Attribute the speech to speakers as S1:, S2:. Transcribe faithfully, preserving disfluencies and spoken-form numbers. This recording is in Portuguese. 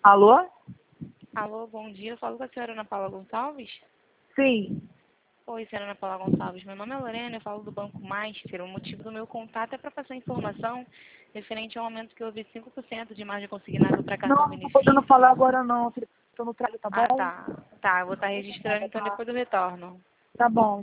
S1: Alô?
S2: Alô, bom dia. Eu falo com a senhora Ana Paula Gonçalves.
S1: Sim.
S2: Oi, senhora Ana Paula Gonçalves. Meu nome é Lorena, eu falo do Banco Master. O motivo do meu contato é para passar informação referente ao aumento que houve cinco por cento de margem consignada para
S1: Não,
S2: cartão
S1: não tô podendo falar
S2: benefício.
S1: agora não, filho. Tô no trabalho, tá
S2: Ah,
S1: bom?
S2: tá. Tá, eu vou estar registrando, então depois eu retorno.
S1: Tá bom.